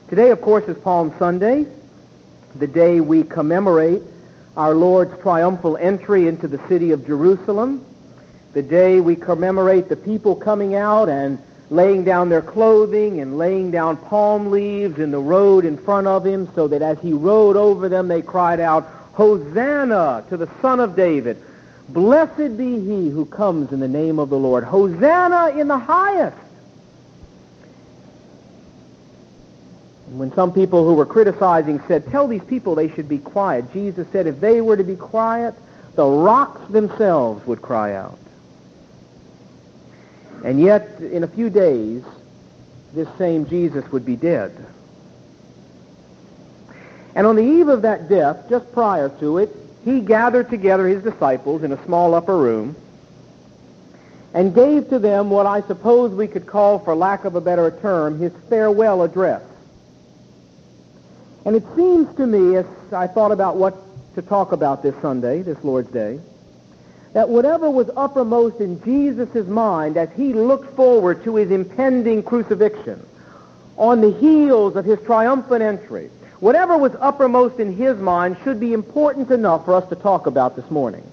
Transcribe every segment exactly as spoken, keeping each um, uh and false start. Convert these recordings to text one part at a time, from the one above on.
Today, of course, is Palm Sunday, the day we commemorate our Lord's triumphal entry into the city of Jerusalem, the day we commemorate the people coming out and laying down their clothing and laying down palm leaves in the road in front of him so that as he rode over them they cried out, "Hosanna to the Son of David! Blessed be he who comes in the name of the Lord! Hosanna in the highest!" And when some people who were criticizing said, "Tell these people they should be quiet," Jesus said, if they were to be quiet, the rocks themselves would cry out. And yet, in a few days, this same Jesus would be dead. And on the eve of that death, just prior to it, he gathered together his disciples in a small upper room and gave to them what I suppose we could call, for lack of a better term, his farewell address. And it seems to me, as I thought about what to talk about this Sunday, this Lord's Day, that whatever was uppermost in Jesus' mind as he looked forward to his impending crucifixion, on the heels of his triumphant entry, whatever was uppermost in his mind should be important enough for us to talk about this morning.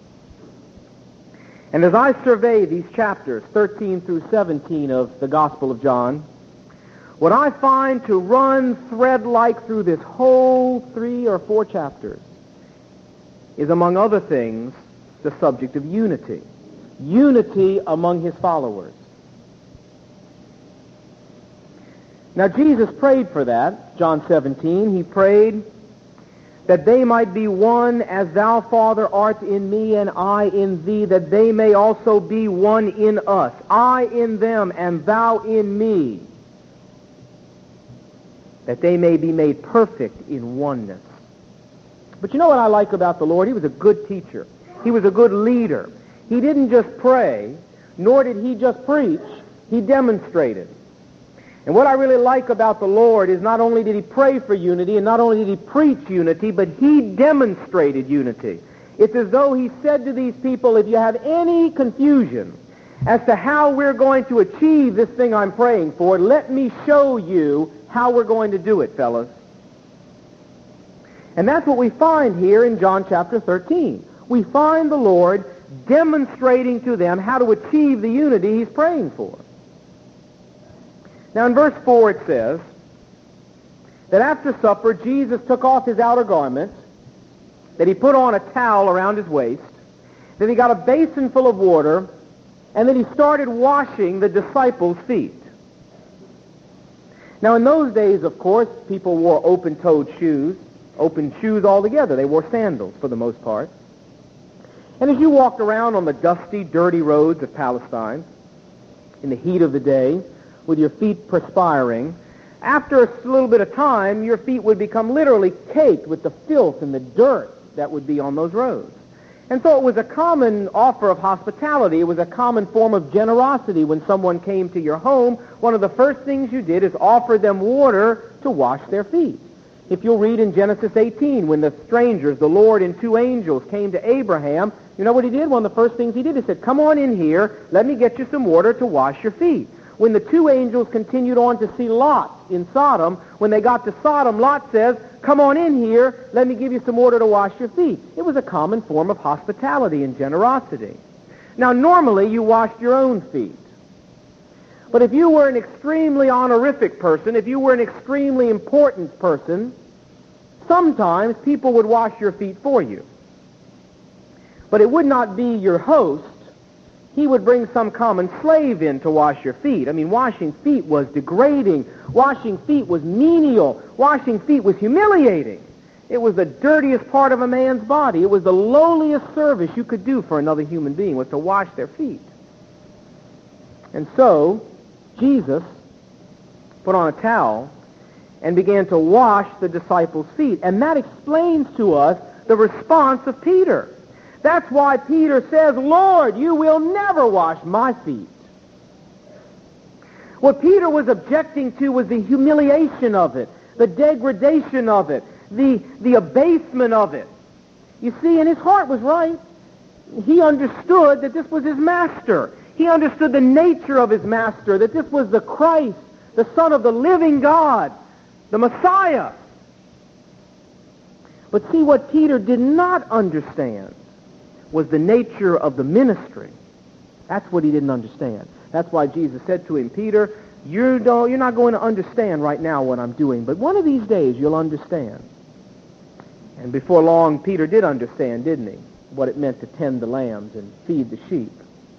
And as I survey these chapters, thirteen through seventeen of the Gospel of John, what I find to run thread-like through this whole three or four chapters is, among other things, the subject of unity. Unity among his followers. Now, Jesus prayed for that, John seventeen. He prayed that they might be one as thou, Father, art in me and I in thee, that they may also be one in us, I in them and thou in me, that they may be made perfect in oneness. But you know what I like about the Lord? He was a good teacher. He was a good leader. He didn't just pray, nor did he just preach. He demonstrated. And what I really like about the Lord is not only did he pray for unity, and not only did he preach unity, but he demonstrated unity. It's as though he said to these people, if you have any confusion as to how we're going to achieve this thing I'm praying for, let me show you how we're going to do it, fellas. And that's what we find here in John chapter thirteen. We find the Lord demonstrating to them how to achieve the unity he's praying for. Now in verse four it says that after supper Jesus took off his outer garments, that he put on a towel around his waist, that he got a basin full of water, and that he started washing the disciples' feet. Now in those days, of course, people wore open-toed shoes, open shoes altogether. They wore sandals for the most part. And as you walked around on the dusty, dirty roads of Palestine in the heat of the day, with your feet perspiring, after a little bit of time, your feet would become literally caked with the filth and the dirt that would be on those roads. And so it was a common offer of hospitality. It was a common form of generosity. When someone came to your home, one of the first things you did is offer them water to wash their feet. If you'll read in Genesis eighteen, when the strangers, the Lord and two angels, came to Abraham, you know what he did? One of the first things he did, he said, "Come on in here, let me get you some water to wash your feet." When the two angels continued on to see Lot in Sodom, when they got to Sodom, Lot says, "Come on in here, let me give you some water to wash your feet." It was a common form of hospitality and generosity. Now, normally you washed your own feet. But if you were an extremely honorific person, if you were an extremely important person, sometimes people would wash your feet for you. But it would not be your host. He would bring some common slave in to wash your feet. I mean, washing feet was degrading. Washing feet was menial. Washing feet was humiliating. It was the dirtiest part of a man's body. It was the lowliest service you could do for another human being, was to wash their feet. And so, Jesus put on a towel and began to wash the disciples' feet. And that explains to us the response of Peter. That's why Peter says, "Lord, you will never wash my feet." What Peter was objecting to was the humiliation of it, the degradation of it, the, the abasement of it. You see, and his heart was right. He understood that this was his master. He understood the nature of his master, that this was the Christ, the Son of the living God. the Messiah. But see, what Peter did not understand was the nature of the ministry. That's what he didn't understand. That's why Jesus said to him, Peter, you don't, you're not going to understand right now what I'm doing, but one of these days you'll understand. And before long, Peter did understand, didn't he, what it meant to tend the lambs and feed the sheep.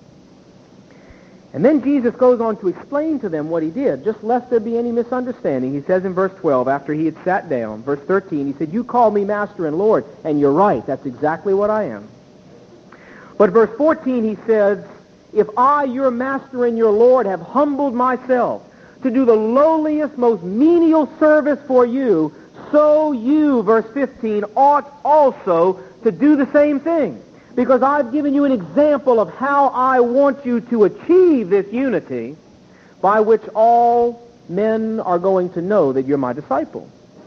And then Jesus goes on to explain to them what he did, just lest there be any misunderstanding. He says in verse twelve, after he had sat down, verse thirteen, he said, you call me Master and Lord, and you're right, that's exactly what I am. But verse fourteen, he says, if I, your Master and your Lord, have humbled myself to do the lowliest, most menial service for you, so you, verse fifteen, ought also to do the same thing. Because I've given you an example of how I want you to achieve this unity by which all men are going to know that you're my disciple.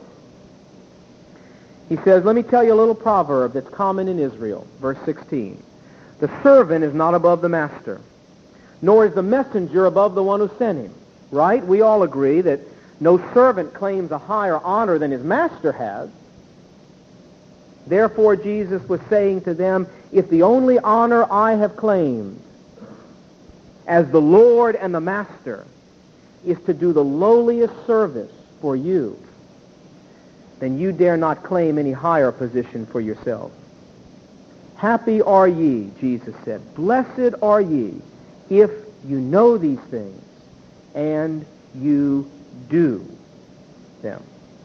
He says, let me tell you a little proverb that's common in Israel. Verse sixteen. The servant is not above the master, nor is the messenger above the one who sent him. Right? We all agree that no servant claims a higher honor than his master has. Therefore, Jesus was saying to them, if the only honor I have claimed as the Lord and the Master is to do the lowliest service for you, then you dare not claim any higher position for yourself. Happy are ye, Jesus said. Blessed are ye if you know these things and you do them.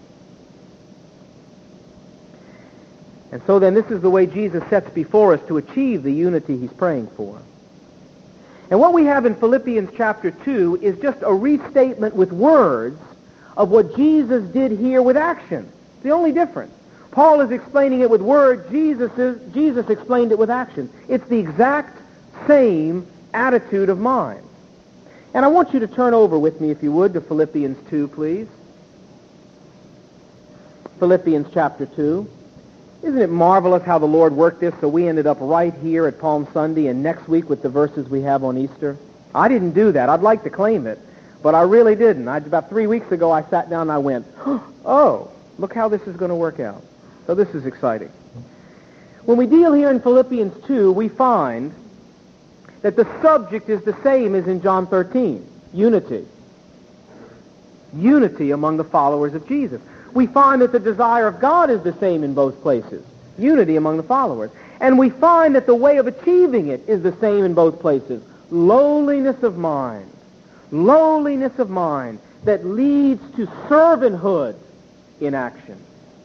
And so then this is the way Jesus sets before us to achieve the unity he's praying for. And what we have in Philippians chapter two is just a restatement with words of what Jesus did here with action. It's the only difference. Paul is explaining it with words. Jesus, is, Jesus explained it with action. It's the exact same attitude of mind. And I want you to turn over with me, if you would, to Philippians two, please. Philippians chapter two. Isn't it marvelous how the Lord worked this so we ended up right here at Palm Sunday and next week with the verses we have on Easter? I didn't do that. I'd like to claim it, but I really didn't. I, about three weeks ago, I sat down and I went, oh, look how this is going to work out. So this is exciting. When we deal here in Philippians two, we find that the subject is the same as in John thirteen, unity. Unity among the followers of Jesus. We find that the desire of God is the same in both places, unity among the followers. And we find that the way of achieving it is the same in both places, lowliness of mind. Lowliness of mind that leads to servanthood in action.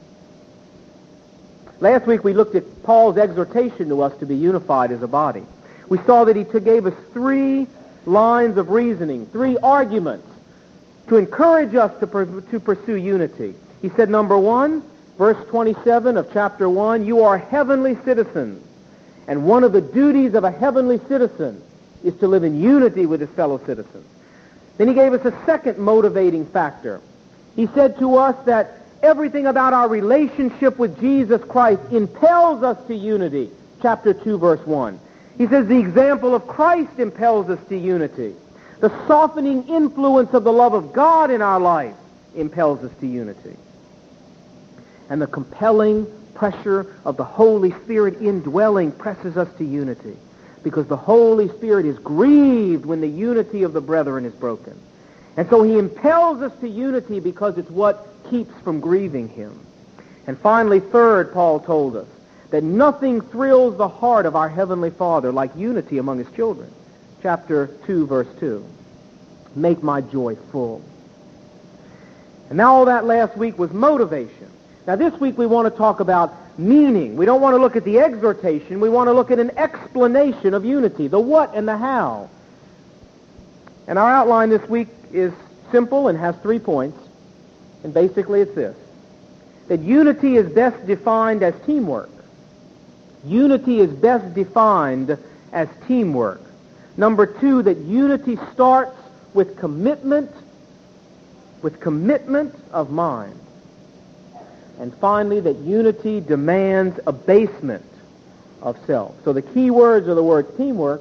Last week we looked at Paul's exhortation to us to be unified as a body. We saw that he gave us three lines of reasoning, three arguments to encourage us to, per- to pursue unity. He said, number one, verse twenty-seven of chapter one, you are heavenly citizens, and one of the duties of a heavenly citizen is to live in unity with his fellow citizens. Then he gave us a second motivating factor. He said to us that everything about our relationship with Jesus Christ impels us to unity, chapter two, verse one. He says the example of Christ impels us to unity. The softening influence of the love of God in our life impels us to unity. And the compelling pressure of the Holy Spirit indwelling presses us to unity, because the Holy Spirit is grieved when the unity of the brethren is broken. And so he impels us to unity because it's what keeps from grieving him. And finally, third, Paul told us that nothing thrills the heart of our Heavenly Father like unity among his children. Chapter two, verse two. Make my joy full. And now all that last week was motivation. Now this week we want to talk about meaning. We don't want to look at the exhortation. We want to look at an explanation of unity, the what and the how. And our outline this week is simple and has three points. And basically it's this: that unity is best defined as teamwork. Unity is best defined as teamwork. Number two, that unity starts with commitment, with commitment of mind. And finally, that unity demands abasement of self. So the key words are the words teamwork,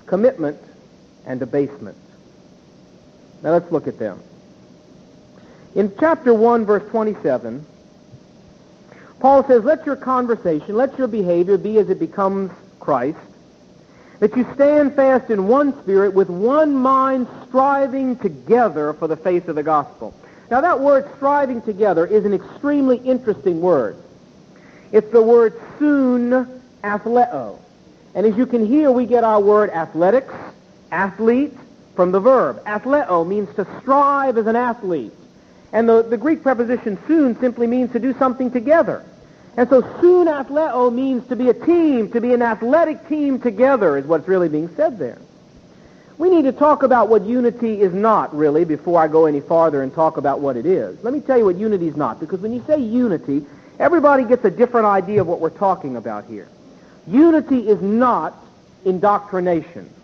commitment, and abasement. Now let's look at them. In chapter one, verse twenty-seven, Paul says, let your conversation, let your behavior be as it becomes Christ, that you stand fast in one spirit with one mind striving together for the faith of the gospel. Now that word striving together is an extremely interesting word. It's the word soon athleo. And as you can hear, we get our word athletics, athlete, from the verb. Athleo means to strive as an athlete. And the, the Greek preposition soon simply means to do something together. And so soon athleo means to be a team, to be an athletic team together is what's really being said there. We need to talk about what unity is not, really, before I go any farther and talk about what it is. Let me tell you what unity is not, because when you say unity, everybody gets a different idea of what we're talking about here. Unity is not indoctrination.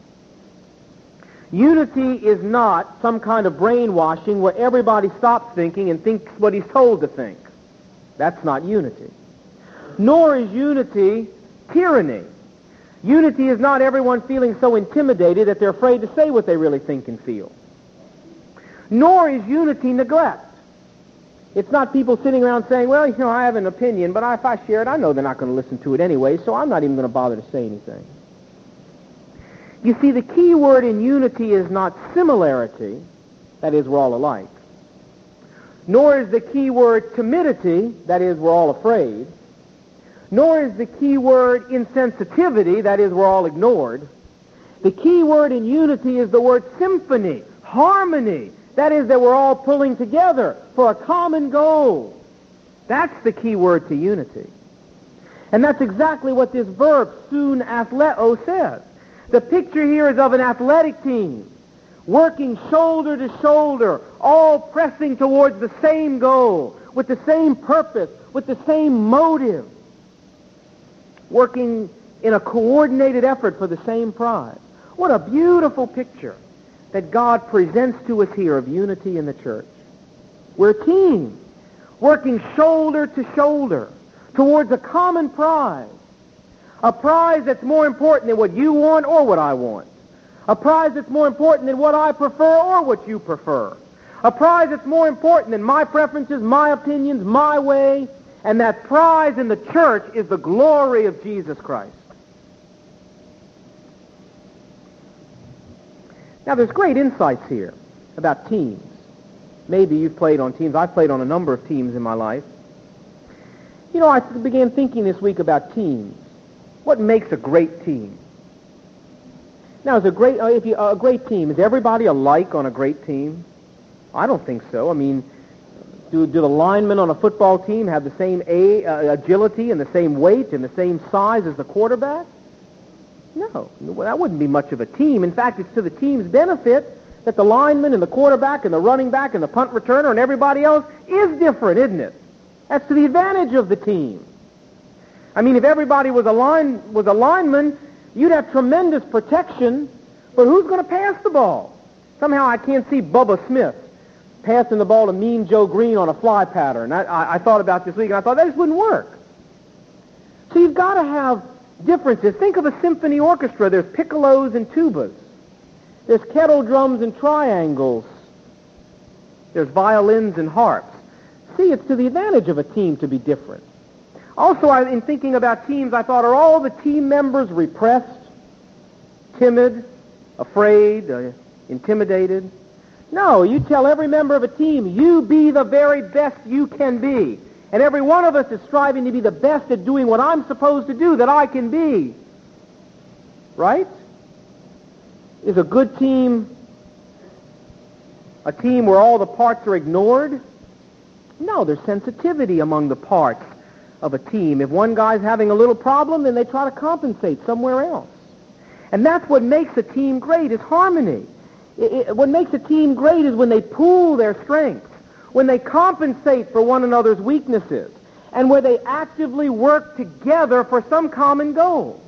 Unity is not some kind of brainwashing where everybody stops thinking and thinks what he's told to think. That's not unity. Nor is unity tyranny. Unity is not everyone feeling so intimidated that they're afraid to say what they really think and feel. Nor is unity neglect. It's not people sitting around saying, well, you know, I have an opinion, but if I share it, I know they're not going to listen to it anyway, so I'm not even going to bother to say anything. You see, the key word in unity is not similarity, that is, we're all alike. Nor is the key word timidity, that is, we're all afraid. Nor is the key word insensitivity, that is, we're all ignored. The key word in unity is the word symphony, harmony, that is, that we're all pulling together for a common goal. That's the key word to unity. And that's exactly what this verb, soon athleo, says. The picture here is of an athletic team, working shoulder to shoulder, all pressing towards the same goal, with the same purpose, with the same motive, working in a coordinated effort for the same prize. What a beautiful picture that God presents to us here of unity in the church. We're a team, working shoulder to shoulder towards a common prize. A prize that's more important than what you want or what I want. A prize that's more important than what I prefer or what you prefer. A prize that's more important than my preferences, my opinions, my way. And that prize in the church is the glory of Jesus Christ. Now, there's great insights here about teams. Maybe you've played on teams. I've played on a number of teams in my life. You know, I began thinking this week about teams. What makes a great team? Now, is a great uh, if you uh, a great team, is everybody alike on a great team? I don't think so. I mean, do do the linemen on a football team have the same a, uh, agility and the same weight and the same size as the quarterback? No, well, that wouldn't be much of a team. In fact, it's to the team's benefit that the lineman and the quarterback and the running back and the punt returner and everybody else is different, isn't it? That's to the advantage of the team. I mean, if everybody was a line was a lineman, you'd have tremendous protection, but who's going to pass the ball? Somehow I can't see Bubba Smith passing the ball to Mean Joe Green on a fly pattern. I, I, I thought about this week, and I thought that just wouldn't work. So you've got to have differences. Think of a symphony orchestra. There's piccolos and tubas. There's kettle drums and triangles. There's violins and harps. See, it's to the advantage of a team to be different. Also, I, in thinking about teams, I thought, are all the team members repressed, timid, afraid, uh, intimidated? No, you tell every member of a team, you be the very best you can be. And every one of us is striving to be the best at doing what I'm supposed to do, that I can be. Right? Is a good team a team where all the parts are ignored? No, there's sensitivity among the parts of a team. If one guy's having a little problem, then they try to compensate somewhere else. And that's what makes a team great, is harmony. It, it, what makes a team great is when they pool their strengths, when they compensate for one another's weaknesses, and where they actively work together for some common goal.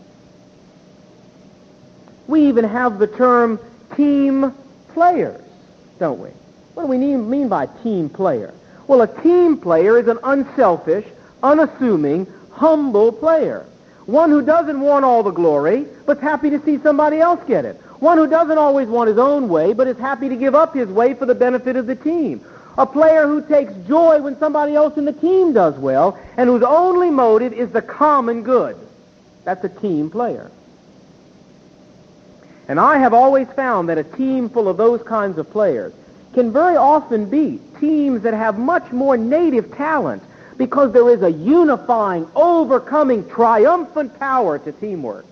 We even have the term team players, don't we? What do we mean by team player? Well, a team player is an unselfish, unassuming, humble player. One who doesn't want all the glory, but's happy to see somebody else get it. One who doesn't always want his own way, but is happy to give up his way for the benefit of the team. A player who takes joy when somebody else in the team does well, and whose only motive is the common good. That's a team player. And I have always found that a team full of those kinds of players can very often beat teams that have much more native talent, because there is a unifying, overcoming, triumphant power to teamwork.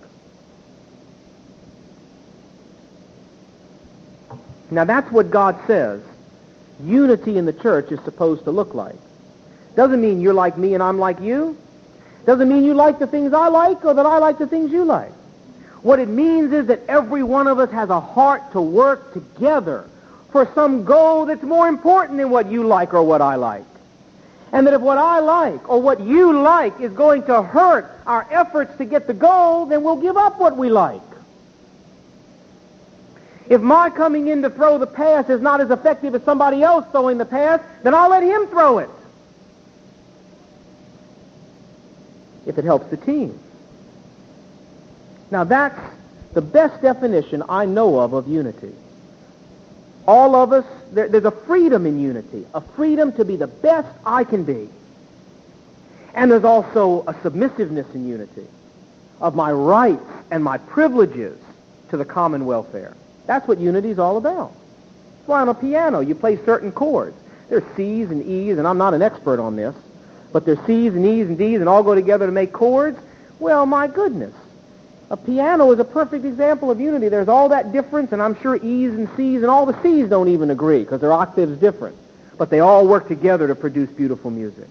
Now that's what God says unity in the church is supposed to look like. Doesn't mean you're like me and I'm like you. Doesn't mean you like the things I like or that I like the things you like. What it means is that every one of us has a heart to work together for some goal that's more important than what you like or what I like. And that if what I like or what you like is going to hurt our efforts to get the goal, then we'll give up what we like. If my coming in to throw the pass is not as effective as somebody else throwing the pass, then I'll let him throw it, if it helps the team. Now that's the best definition I know of of unity. All of us, there, there's a freedom in unity, a freedom to be the best I can be. And there's also a submissiveness in unity of my rights and my privileges to the common welfare. That's what unity is all about. That's why on a piano you play certain chords. There's C's and E's, and I'm not an expert on this, but there's C's and E's and D's and all go together to make chords. Well, my goodness. A piano is a perfect example of unity. There's all that difference, and I'm sure E's and C's and all the C's don't even agree because their octaves different. But they all work together to produce beautiful music.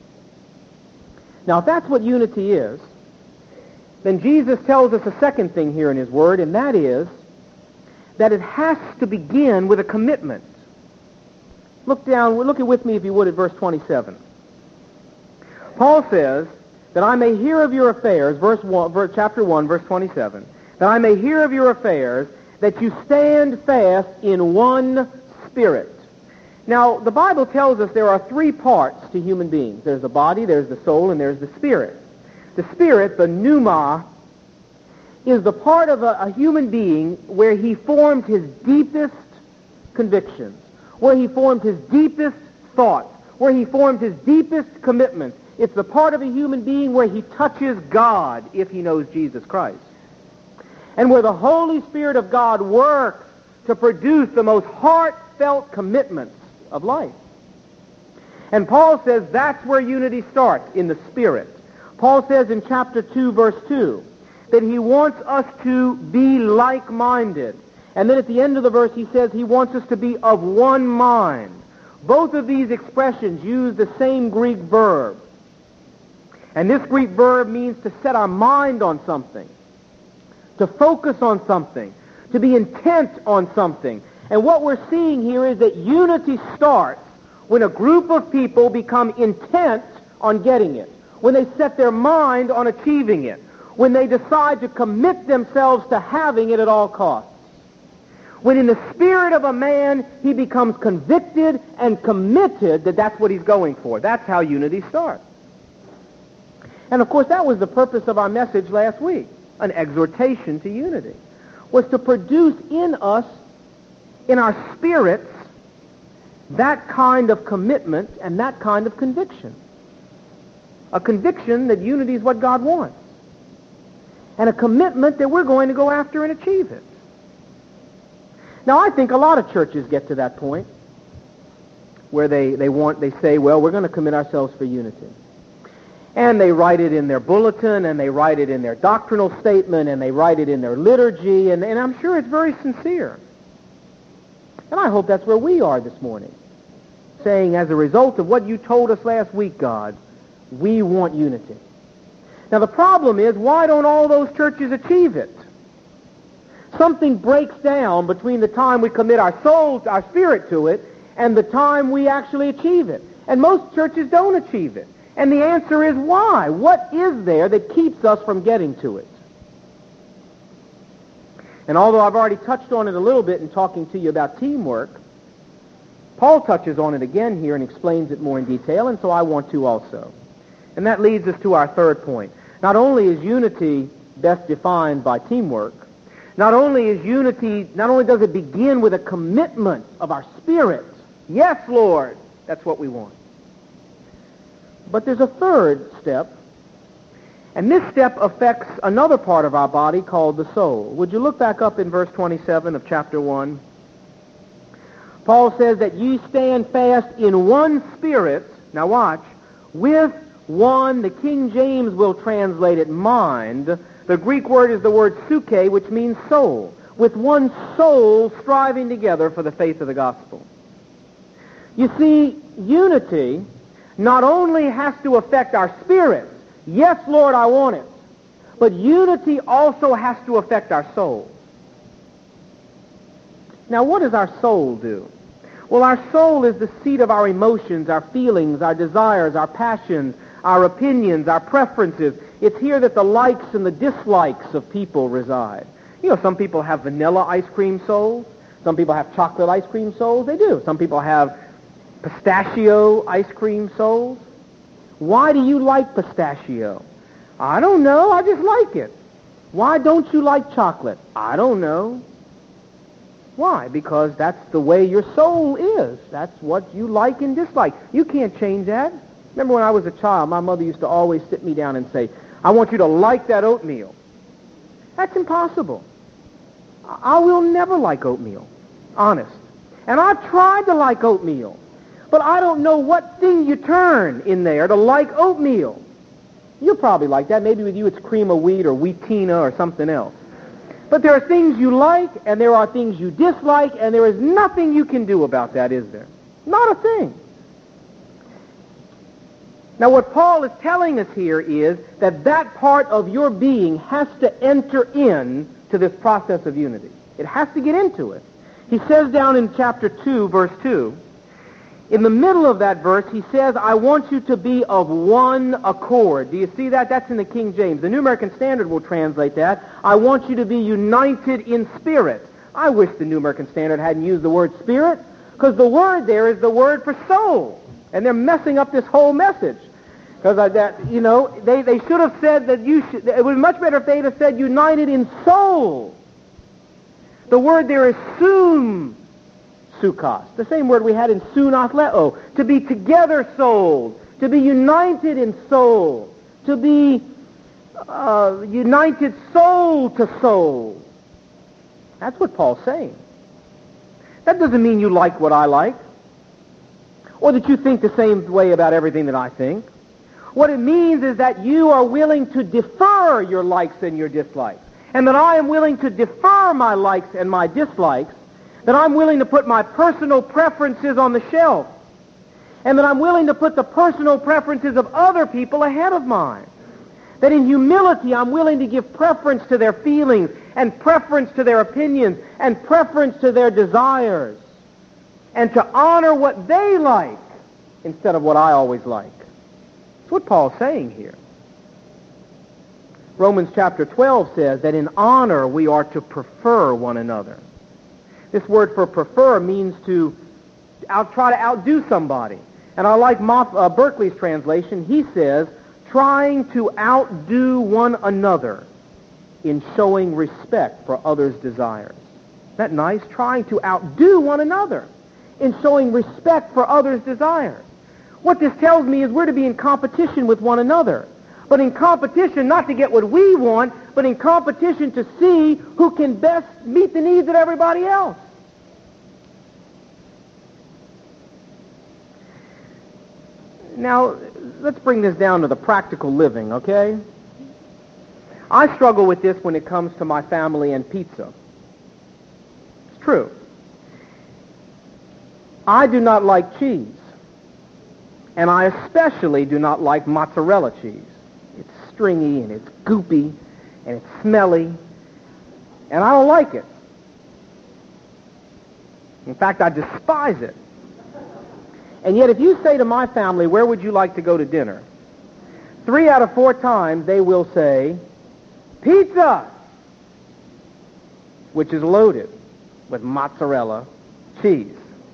Now, if that's what unity is, then Jesus tells us a second thing here in his word, and that is that it has to begin with a commitment. Look down, look with me if you would at verse twenty-seven. Paul says, that I may hear of your affairs, verse one, verse, chapter one, verse twenty-seven, that I may hear of your affairs, that you stand fast in one spirit. Now, the Bible tells us there are three parts to human beings. There's the body, there's the soul, and there's the spirit. The spirit, the pneuma, is the part of a, a human being where he formed his deepest convictions, where he formed his deepest thoughts, where he formed his deepest commitments. It's the part of a human being where he touches God if he knows Jesus Christ. And where the Holy Spirit of God works to produce the most heartfelt commitments of life. And Paul says that's where unity starts, in the Spirit. Paul says in chapter two, verse two, that he wants us to be like-minded. And then at the end of the verse he says he wants us to be of one mind. Both of these expressions use the same Greek verb. And this Greek verb means to set our mind on something, to focus on something, to be intent on something. And what we're seeing here is that unity starts when a group of people become intent on getting it, when they set their mind on achieving it, when they decide to commit themselves to having it at all costs. When in the spirit of a man he becomes convicted and committed that that's what he's going for. That's how unity starts. And of course that was the purpose of our message last week, an exhortation to unity, was to produce in us, in our spirits, that kind of commitment and that kind of conviction. A conviction that unity is what God wants. And a commitment that we're going to go after and achieve it. Now I think a lot of churches get to that point where they, they want, they say, well, we're going to commit ourselves for unity. And they write it in their bulletin, and they write it in their doctrinal statement, and they write it in their liturgy, and, and I'm sure it's very sincere. And I hope that's where we are this morning, saying, as a result of what you told us last week, God, we want unity. Now the problem is, why don't all those churches achieve it? Something breaks down between the time we commit our soul, our spirit to it, and the time we actually achieve it. And most churches don't achieve it. And the answer is why? What is there that keeps us from getting to it? And although I've already touched on it a little bit in talking to you about teamwork, Paul touches on it again here and explains it more in detail, and so I want to also. And that leads us to our third point. Not only is unity best defined by teamwork, not only is unity, not only does it begin with a commitment of our spirit, yes, Lord, That's what we want. But there's a third step, and this step affects another part of our body called the soul. Would you look back up in verse twenty-seven of chapter one? Paul says that ye stand fast in one spirit, now watch, with one, the King James will translate it mind. The Greek word is the word suke, which means soul. With one soul striving together for the faith of the gospel. You see, unity not only has to affect our spirits. Yes, Lord, I want it. But unity also has to affect our soul. Now, what does our soul do? Well, our soul is the seat of our emotions, our feelings, our desires, our passions, our opinions, our preferences. It's here that the likes and the dislikes of people reside. You know, some people have vanilla ice cream souls. Some people have chocolate ice cream souls. They do. Some people have pistachio ice cream souls. Why do you like pistachio? I don't know. I just like it. Why don't you like chocolate? I don't know. Why? Because that's the way your soul is. That's what you like and dislike. You can't change that. Remember when I was a child, my mother used to always sit me down and say, I want you to like that oatmeal. That's impossible. I will never like oatmeal, honest. And I've tried to like oatmeal, but I don't know what thing you turn in there to like oatmeal. You'll probably like that. Maybe with you it's cream of wheat or wheatina or something else. But there are things you like, and there are things you dislike, and there is nothing you can do about that, is there? Not a thing. Now, what Paul is telling us here is that that part of your being has to enter in to this process of unity. It has to get into it. He says down in chapter two, verse two, in the middle of that verse, he says, I want you to be of one accord. Do you see that? That's in the King James. The New American Standard will translate that. I want you to be united in spirit. I wish the New American Standard hadn't used the word spirit, because the word there is the word for soul. And they're messing up this whole message. Because that, you know, they, they should have said that you should, it would be much better if they'd have said united in soul. The word there is sum sukos, the same word we had in sunathleo, to be together souled, to be united in soul, to be uh, united soul to soul. That's what Paul's saying. That doesn't mean you like what I like, or that you think the same way about everything that I think. What it means is that you are willing to defer your likes and your dislikes, and that I am willing to defer my likes and my dislikes, that I'm willing to put my personal preferences on the shelf, and that I'm willing to put the personal preferences of other people ahead of mine. That in humility I'm willing to give preference to their feelings, and preference to their opinions, and preference to their desires, and to honor what they like instead of what I always like. That's what Paul's saying here. Romans chapter twelve says that in honor we are to prefer one another. This word for prefer means to out, try to outdo somebody. And I like Moff, uh, Berkeley's translation. He says, trying to outdo one another in showing respect for others' desires. Isn't that nice? Trying to outdo one another in showing respect for others' desires. What this tells me is we're to be in competition with one another. But in competition, not to get what we want, but in competition to see who can best meet the needs of everybody else. Now, let's bring this down to the practical living, okay? I struggle with this when it comes to my family and pizza. It's true. I do not like cheese. And I especially do not like mozzarella cheese. It's stringy and it's goopy and it's smelly. And I don't like it. In fact, I despise it. And yet if you say to my family, where would you like to go to dinner? Three out of four times they will say, pizza, which is loaded with mozzarella cheese.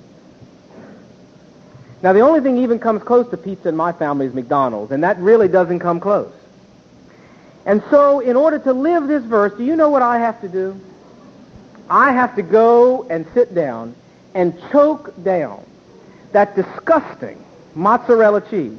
Now, the only thing even comes close to pizza in my family is McDonald's, and that really doesn't come close. And so, in order to live this verse, do you know what I have to do? I have to go and sit down and choke down that disgusting mozzarella cheese.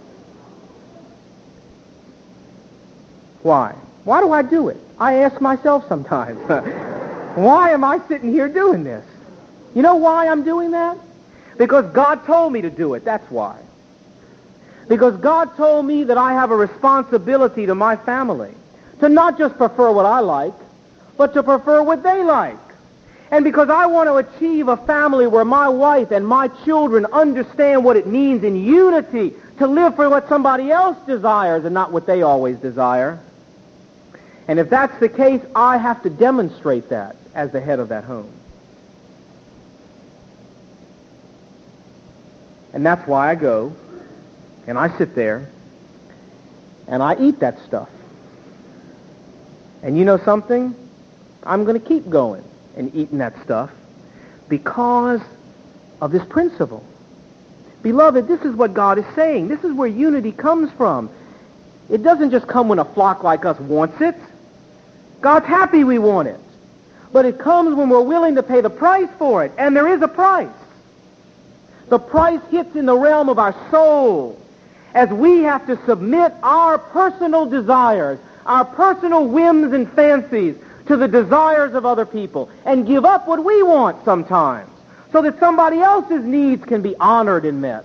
Why? Why do I do it? I ask myself sometimes. Why am I sitting here doing this? You know why I'm doing that? Because God told me to do it. That's why. Because God told me that I have a responsibility to my family to not just prefer what I like, but to prefer what they like. And because I want to achieve a family where my wife and my children understand what it means in unity to live for what somebody else desires and not what they always desire. And if that's the case, I have to demonstrate that as the head of that home. And that's why I go and I sit there and I eat that stuff. And you know something? I'm going to keep going and eating that stuff because of this principle. Beloved, this is what God is saying. This is where unity comes from. It doesn't just come when a flock like us wants it. God's happy we want it. But it comes when we're willing to pay the price for it. And there is a price. The price hits in the realm of our soul as we have to submit our personal desires, our personal whims and fancies to the desires of other people and give up what we want sometimes so that somebody else's needs can be honored and met.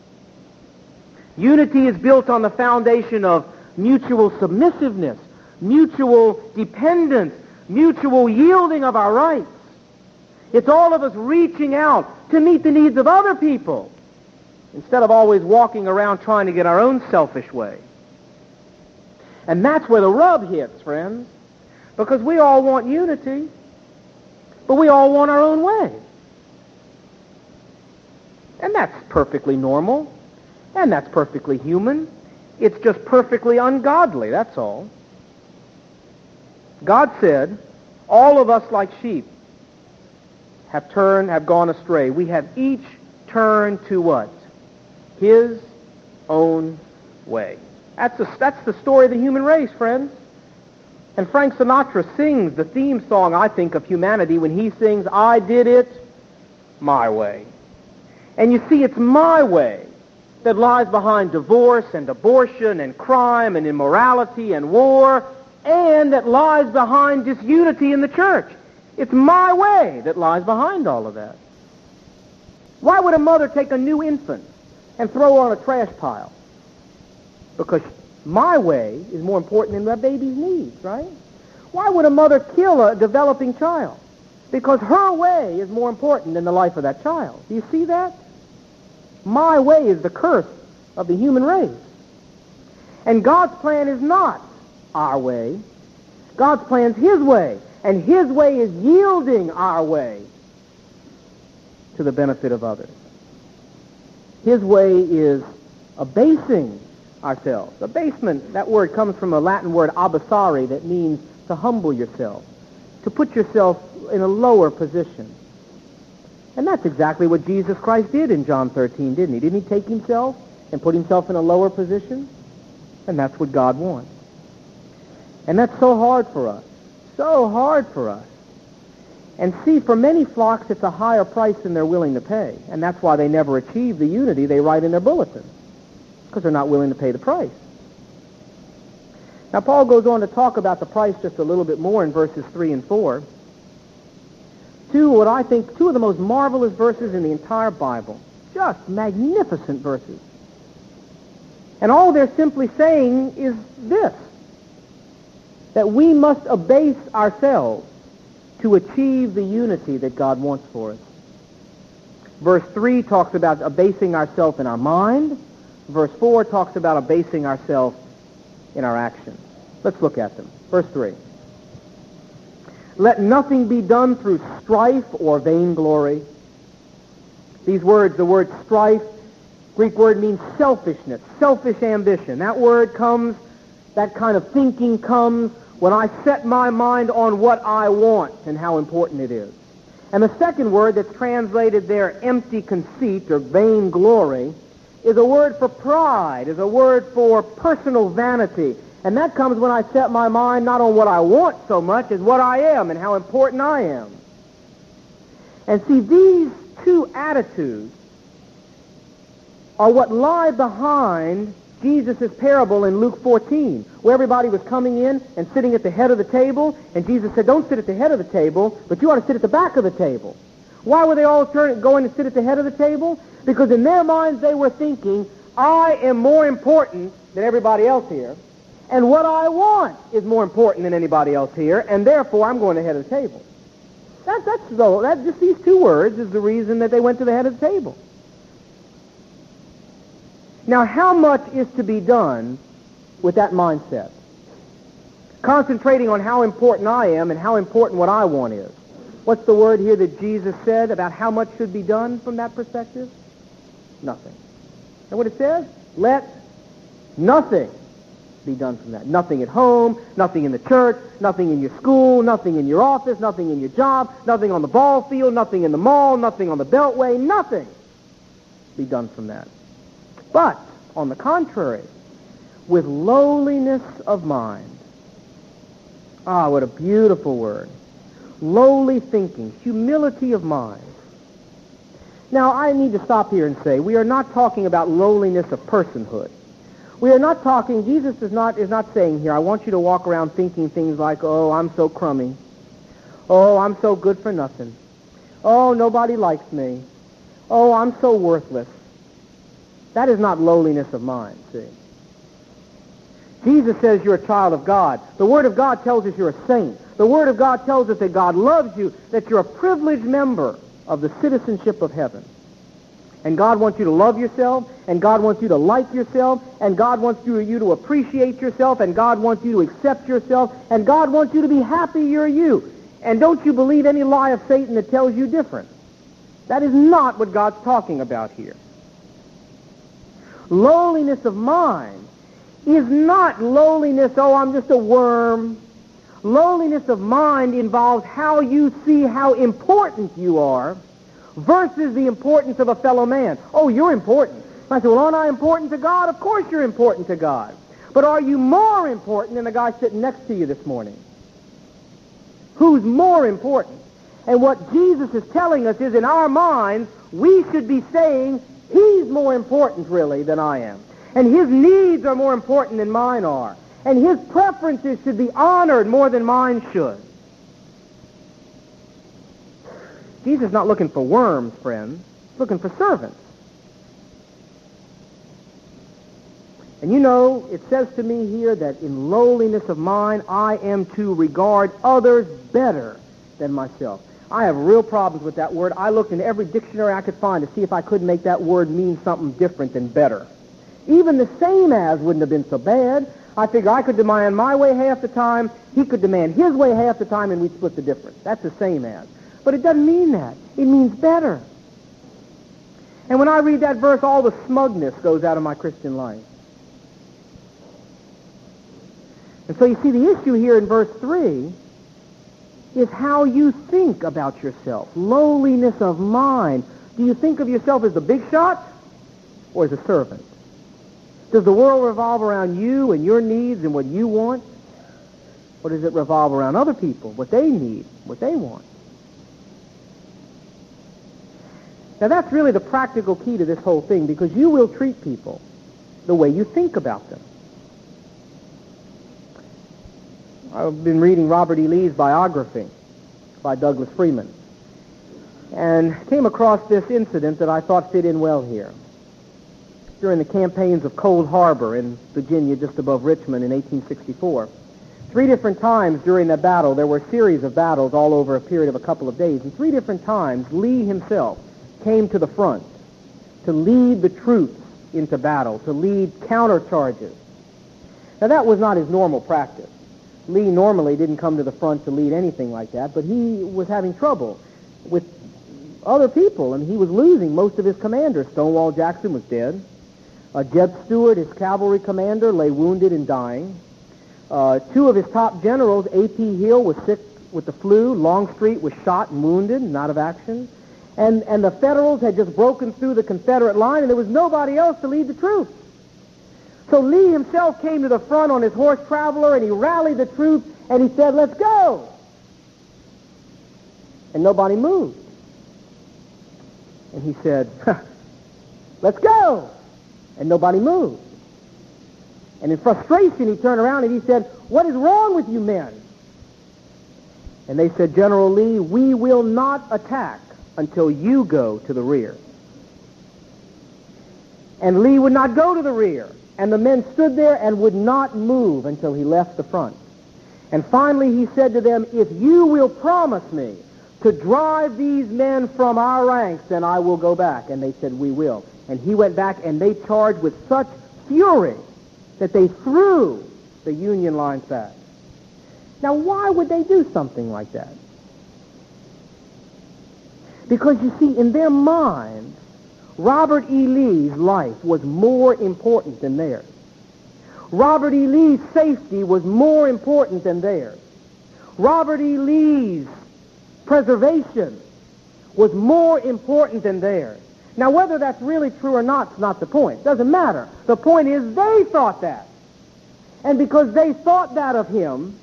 Unity is built on the foundation of mutual submissiveness, mutual dependence, mutual yielding of our rights. It's all of us reaching out to meet the needs of other people instead of always walking around trying to get our own selfish way. And that's where the rub hits, friends, because we all want unity, but we all want our own way. And that's perfectly normal, and that's perfectly human. It's just perfectly ungodly, that's all. God said, all of us like sheep have turned, have gone astray. We have each turned to what? His own way. That's, a, that's the story of the human race, friends. And Frank Sinatra sings the theme song, I think, of humanity when he sings, I did it my way. And you see, it's my way that lies behind divorce and abortion and crime and immorality and war, and that lies behind disunity in the church. It's my way that lies behind all of that. Why would a mother take a new infant and throw her on a trash pile? Because my way is more important than that baby's needs, right? Why would a mother kill a developing child? Because her way is more important than the life of that child. Do you see that? My way is the curse of the human race. And God's plan is not our way. God's plan is His way. And His way is yielding our way to the benefit of others. His way is abasing ourselves. Abasement, that word comes from a Latin word abasare that means to humble yourself, to put yourself in a lower position. And that's exactly what Jesus Christ did in John thirteen, didn't he? Didn't he take himself and put himself in a lower position? And that's what God wants. And that's so hard for us. So hard for us. And see, for many flocks, it's a higher price than they're willing to pay. And that's why they never achieve the unity they write in their bulletin, because they're not willing to pay the price. Now, Paul goes on to talk about the price just a little bit more in verses three and four. Two, what I think, two of the most marvelous verses in the entire Bible. Just magnificent verses. And all they're simply saying is this, that we must abase ourselves to achieve the unity that God wants for us. Verse three talks about abasing ourselves in our mind. Verse four talks about abasing ourselves in our actions. Let's look at them. Verse three. Let nothing be done through strife or vainglory. These words, the word strife, Greek word means selfishness, selfish ambition. That word comes, that kind of thinking comes when I set my mind on what I want and how important it is. And the second word that's translated there, empty conceit or vainglory, is a word for pride, is a word for personal vanity. And that comes when I set my mind not on what I want so much as what I am and how important I am. And see, these two attitudes are what lie behind Jesus' parable in Luke fourteen, where everybody was coming in and sitting at the head of the table, and Jesus said, don't sit at the head of the table, but you ought to sit at the back of the table. Why were they all turn, going to sit at the head of the table? Because in their minds they were thinking, I am more important than everybody else here, and what I want is more important than anybody else here, and therefore I'm going to the head of the table. That, that's the, that, just these two words is the reason that they went to the head of the table. Now, how much is to be done with that mindset? Concentrating on how important I am and how important what I want is. What's the word here that Jesus said about how much should be done from that perspective? Nothing. And what it says? Let nothing be done from that. Nothing at home, nothing in the church, nothing in your school, nothing in your office, nothing in your job, nothing on the ball field, nothing in the mall, nothing on the beltway, nothing be done from that. But, on the contrary, with lowliness of mind. Ah, what a beautiful word. Lowly thinking, humility of mind. Now, I need to stop here and say, we are not talking about lowliness of personhood. We are not talking, Jesus is not, is not saying here, I want you to walk around thinking things like, oh, I'm so crummy. Oh, I'm so good for nothing. Oh, nobody likes me. Oh, I'm so worthless. That is not lowliness of mind, see. Jesus says you're a child of God. The Word of God tells us you're a saint. The Word of God tells us that God loves you, that you're a privileged member of the citizenship of heaven. And God wants you to love yourself, and God wants you to like yourself, and God wants you, you to appreciate yourself, and God wants you to accept yourself, and God wants you to be happy you're you. And don't you believe any lie of Satan that tells you different. That is not what God's talking about here. Lowliness of mind is not lowliness, oh, I'm just a worm. Lowliness of mind involves how you see how important you are versus the importance of a fellow man. Oh, you're important. I say, well, aren't I important to God? Of course you're important to God. But are you more important than the guy sitting next to you this morning? Who's more important? And what Jesus is telling us is in our minds, we should be saying, he's more important, really, than I am. And his needs are more important than mine are. And his preferences should be honored more than mine should. Jesus is not looking for worms, friends. He's looking for servants. And you know, it says to me here that in lowliness of mind, I am to regard others better than myself. I have real problems with that word. I looked in every dictionary I could find to see if I could make that word mean something different than better. Even the same as wouldn't have been so bad. I figure I could demand my way half the time, he could demand his way half the time, and we'd split the difference. That's the same as. But it doesn't mean that. It means better. And when I read that verse, all the smugness goes out of my Christian life. And so you see the issue here in verse three is how you think about yourself. Lowliness of mind. Do you think of yourself as the big shot or as a servant? Does the world revolve around you and your needs and what you want? Or does it revolve around other people, what they need, what they want? Now that's really the practical key to this whole thing, because you will treat people the way you think about them. I've been reading Robert E. Lee's biography by Douglas Freeman, and came across this incident that I thought fit in well here. During the campaigns of Cold Harbor in Virginia, just above Richmond in eighteen sixty-four, three different times during that battle, there were a series of battles all over a period of a couple of days, and three different times Lee himself came to the front to lead the troops into battle, to lead countercharges. Now that was not his normal practice. Lee normally didn't come to the front to lead anything like that, but he was having trouble with other people, and he was losing most of his commanders. Stonewall Jackson was dead. Uh, Jeb Stuart, his cavalry commander, lay wounded and dying. Uh, two of his top generals, A P Hill, was sick with the flu. Longstreet was shot and wounded and out of action. And, and the Federals had just broken through the Confederate line, and there was nobody else to lead the troops. So Lee himself came to the front on his horse Traveler, and he rallied the troops, and he said, "Let's go!" And nobody moved. And he said, "Let's go!" And nobody moved. And in frustration, he turned around and he said, "What is wrong with you men?" And they said, "General Lee, we will not attack until you go to the rear." And Lee would not go to the rear. And the men stood there and would not move until he left the front. And finally he said to them, "If you will promise me to drive these men from our ranks, then I will go back." And they said, "We will." And he went back, and they charged with such fury that they threw the Union lines back. Now, why would they do something like that? Because, you see, in their minds, Robert E. Lee's life was more important than theirs. Robert E. Lee's safety was more important than theirs. Robert E. Lee's preservation was more important than theirs. Now, whether that's really true or not is not the point. It doesn't matter. The point is they thought that. And because they thought that of him,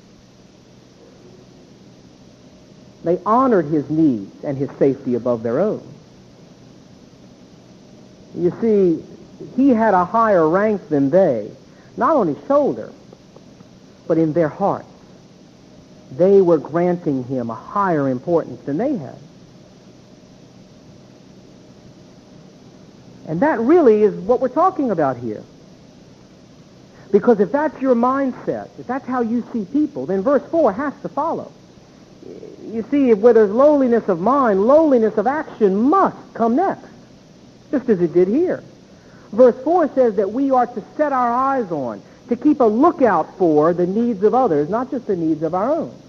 they honored his needs and his safety above their own. You see, he had a higher rank than they, not on his shoulder, but in their hearts. They were granting him a higher importance than they had. And that really is what we're talking about here. Because if that's your mindset, if that's how you see people, then verse four has to follow. You see, where there's lowliness of mind, lowliness of action must come next, just as it did here. Verse four says that we are to set our eyes on, to keep a lookout for the needs of others, not just the needs of our own.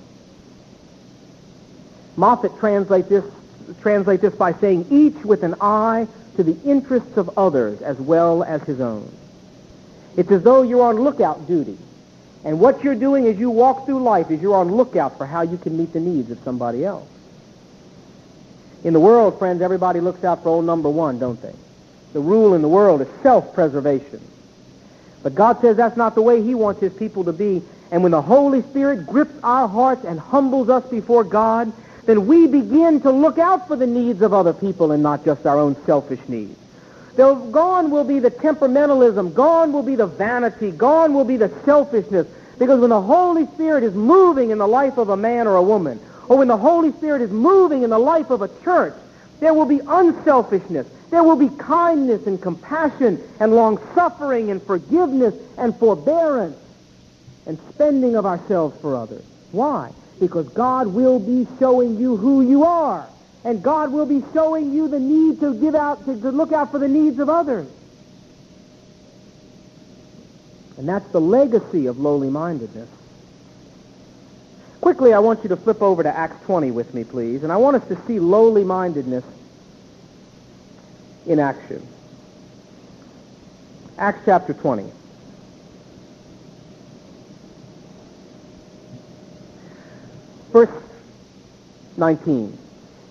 Moffat translates this, translate this by saying, each with an eye to the interests of others as well as his own. It's as though you're on lookout duty. And what you're doing as you walk through life is you're on lookout for how you can meet the needs of somebody else. In the world, friends, everybody looks out for old number one, don't they? The rule in the world is self-preservation. But God says that's not the way he wants his people to be. And when the Holy Spirit grips our hearts and humbles us before God, then we begin to look out for the needs of other people and not just our own selfish needs. Though gone will be the temperamentalism, gone will be the vanity, gone will be the selfishness, because when the Holy Spirit is moving in the life of a man or a woman, or when the Holy Spirit is moving in the life of a church, there will be unselfishness, there will be kindness and compassion and long-suffering and forgiveness and forbearance and spending of ourselves for others. Why? Because God will be showing you who you are. And God will be showing you the need to give out, to, to look out for the needs of others. And that's the legacy of lowly-mindedness. Quickly, I want you to flip over to Acts twenty with me, please. And I want us to see lowly-mindedness in action. Acts chapter twenty. Verse nineteen.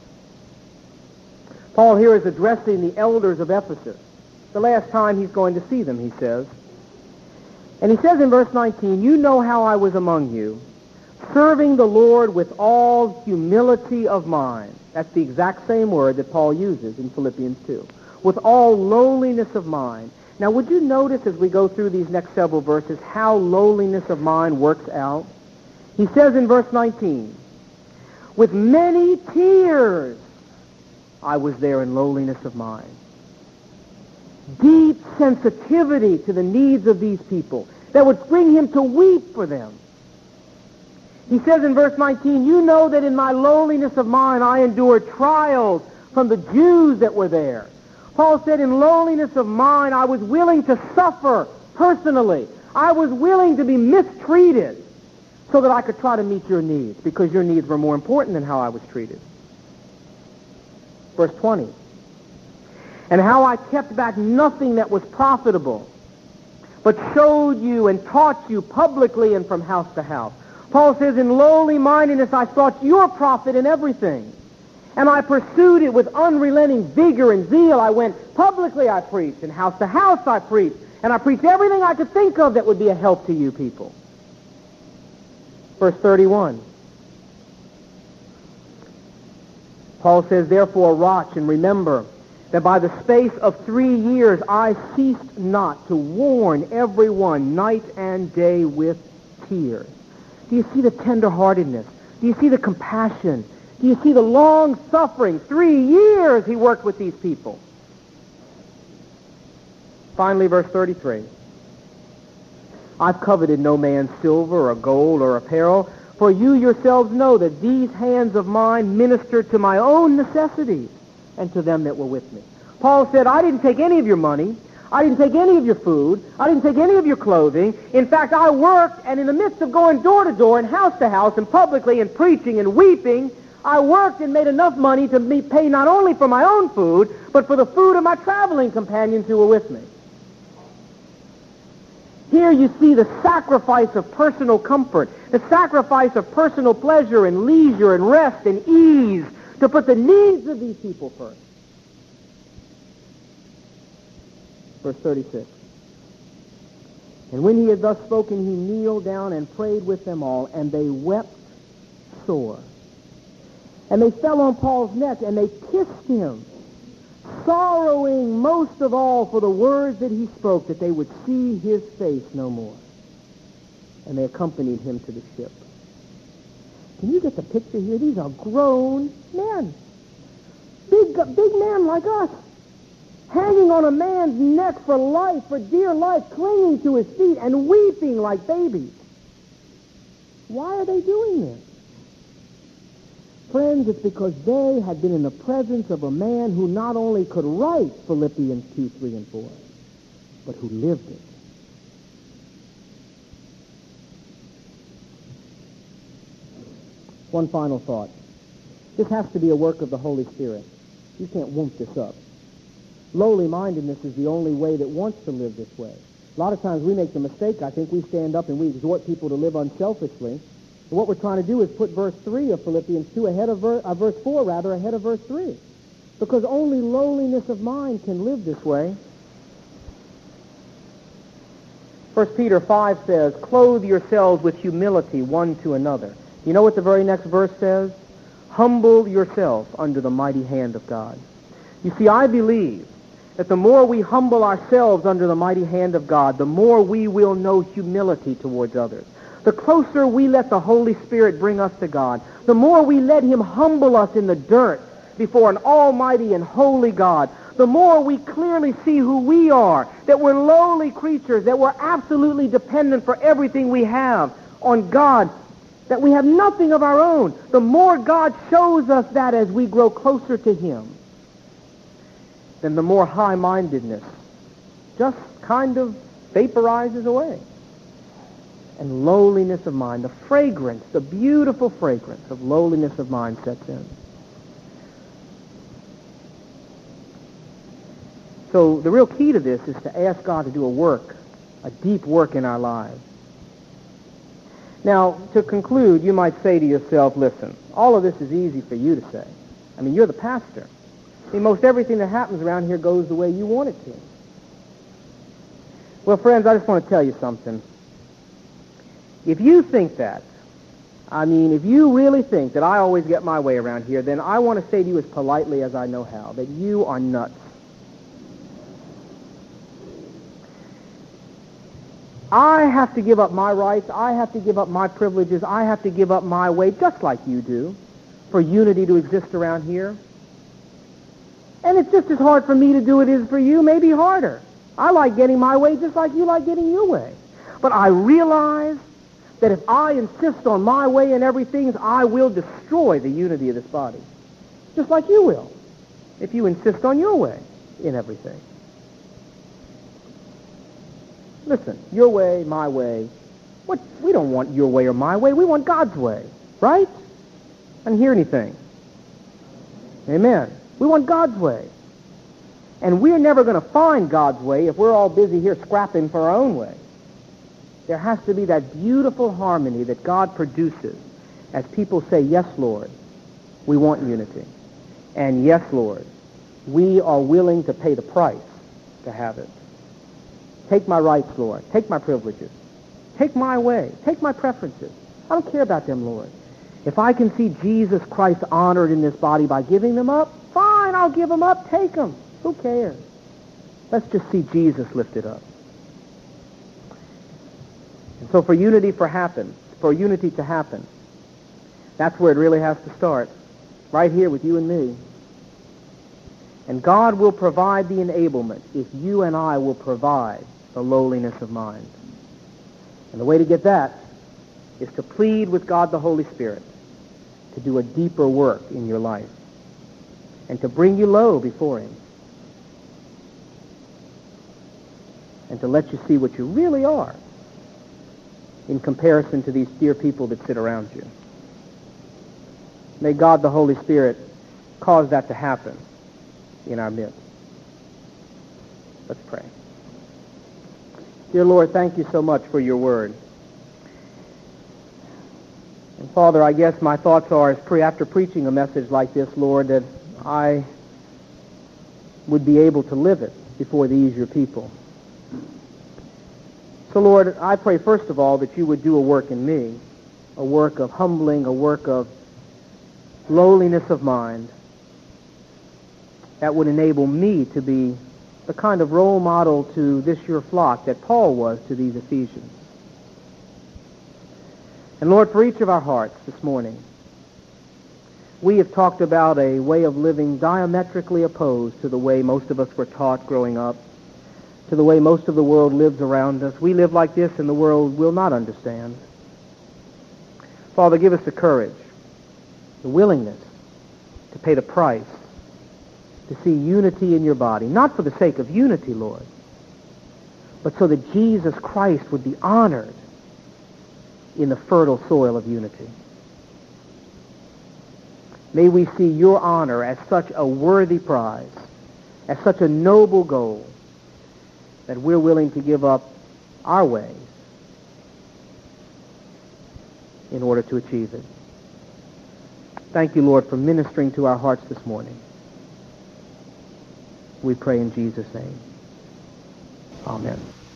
Paul here is addressing the elders of Ephesus. The last time he's going to see them, he says. And he says in verse nineteen, "You know how I was among you, serving the Lord with all humility of mind." That's the exact same word that Paul uses in Philippians two. With all lowliness of mind. Now, would you notice as we go through these next several verses how lowliness of mind works out? He says in verse nineteen, "With many tears I was there in lowliness of mind." Deep sensitivity to the needs of these people that would bring him to weep for them. He says in verse nineteen, "You know that in my lowliness of mind I endured trials from the Jews that were there." Paul said, in lowliness of mind I was willing to suffer personally. I was willing to be mistreated so that I could try to meet your needs, because your needs were more important than how I was treated. Verse twenty. "And how I kept back nothing that was profitable, but showed you and taught you publicly and from house to house." Paul says, in lowly mindedness I sought your profit in everything. And I pursued it with unrelenting vigor and zeal. I went publicly, I preached, and house to house I preached. And I preached everything I could think of that would be a help to you people. Verse thirty-one. Paul says, "Therefore watch and remember that by the space of three years I ceased not to warn everyone night and day with tears. Do you see the tenderheartedness? Do you see the compassion? Do you see the long suffering? Three years he worked with these people. Finally, verse thirty-three. I've coveted no man's silver or gold or apparel, for you yourselves know that these hands of mine ministered to my own necessities and to them that were with me. Paul said, I didn't take any of your money. I didn't take any of your food. I didn't take any of your clothing. In fact, I worked, and in the midst of going door to door and house to house and publicly and preaching and weeping, I worked and made enough money to me pay not only for my own food, but for the food of my traveling companions who were with me. Here you see the sacrifice of personal comfort, the sacrifice of personal pleasure and leisure and rest and ease to put the needs of these people first. Verse thirty-six. And when he had thus spoken, he kneeled down and prayed with them all, and they wept sore. And they fell on Paul's neck, and they kissed him, sorrowing most of all for the words that he spoke, that they would see his face no more. And they accompanied him to the ship. Can you get the picture here? These are grown men. Big, big men like us. Hanging on a man's neck for life, for dear life, clinging to his feet and weeping like babies. Why are they doing this? Friends, it's because they had been in the presence of a man who not only could write Philippians two, three, and four, but who lived it. One final thought. This has to be a work of the Holy Spirit. You can't whoop this up. Lowly-mindedness is the only way that wants to live this way. A lot of times we make the mistake, I think we stand up and we exhort people to live unselfishly. And what we're trying to do is put verse three of Philippians two ahead of ver- uh, verse four, rather, ahead of verse three. Because only lowliness of mind can live this way. First Peter five says, clothe yourselves with humility one to another. You know what the very next verse says? Humble yourself under the mighty hand of God. You see, I believe that the more we humble ourselves under the mighty hand of God, the more we will know humility towards others. The closer we let the Holy Spirit bring us to God, the more we let him humble us in the dirt before an almighty and holy God, the more we clearly see who we are, that we're lowly creatures, that we're absolutely dependent for everything we have on God, that we have nothing of our own. The more God shows us that as we grow closer to him, then the more high-mindedness just kind of vaporizes away. And lowliness of mind, the fragrance, the beautiful fragrance of lowliness of mind sets in. So the real key to this is to ask God to do a work, a deep work in our lives. Now, to conclude, you might say to yourself, listen, all of this is easy for you to say. I mean, you're the pastor. I mean, most everything that happens around here goes the way you want it to. Well, friends, I just want to tell you something. If you think that, I mean, if you really think that I always get my way around here, then I want to say to you as politely as I know how, that you are nuts. I have to give up my rights. I have to give up my privileges. I have to give up my way, just like you do, for unity to exist around here. And it's just as hard for me to do it as for you, maybe harder. I like getting my way just like you like getting your way. But I realize that if I insist on my way in everything, I will destroy the unity of this body. Just like you will, if you insist on your way in everything. Listen, your way, my way. What? We don't want your way or my way. We want God's way, right? I didn't hear anything. Amen. We want God's way. And we're never going to find God's way if we're all busy here scrapping for our own way. There has to be that beautiful harmony that God produces as people say, yes, Lord, we want unity. And yes, Lord, we are willing to pay the price to have it. Take my rights, Lord. Take my privileges. Take my way. Take my preferences. I don't care about them, Lord. If I can see Jesus Christ honored in this body by giving them up, fine, I'll give them up. Take them. Who cares? Let's just see Jesus lifted up. And so for unity for happen, for unity to happen, that's where it really has to start, right here with you and me. And God will provide the enablement if you and I will provide the lowliness of mind. And the way to get that is to plead with God the Holy Spirit to do a deeper work in your life and to bring you low before him and to let you see what you really are in comparison to these dear people that sit around you. May God the Holy Spirit cause that to happen in our midst. Let's pray. Dear Lord, thank you so much for your word. And Father, I guess my thoughts are, as pre- after preaching a message like this, Lord, that I would be able to live it before these your people. So Lord, I pray first of all that you would do a work in me, a work of humbling, a work of lowliness of mind, that would enable me to be the kind of role model to this your flock that Paul was to these Ephesians. And Lord, for each of our hearts this morning, we have talked about a way of living diametrically opposed to the way most of us were taught growing up, to the way most of the world lives around us. We live like this and the world will not understand. Father, give us the courage, the willingness to pay the price, to see unity in your body, not for the sake of unity, Lord, but so that Jesus Christ would be honored in the fertile soil of unity. May we see your honor as such a worthy prize, as such a noble goal, that we're willing to give up our ways in order to achieve it. Thank you, Lord, for ministering to our hearts this morning. We pray in Jesus' name. Amen.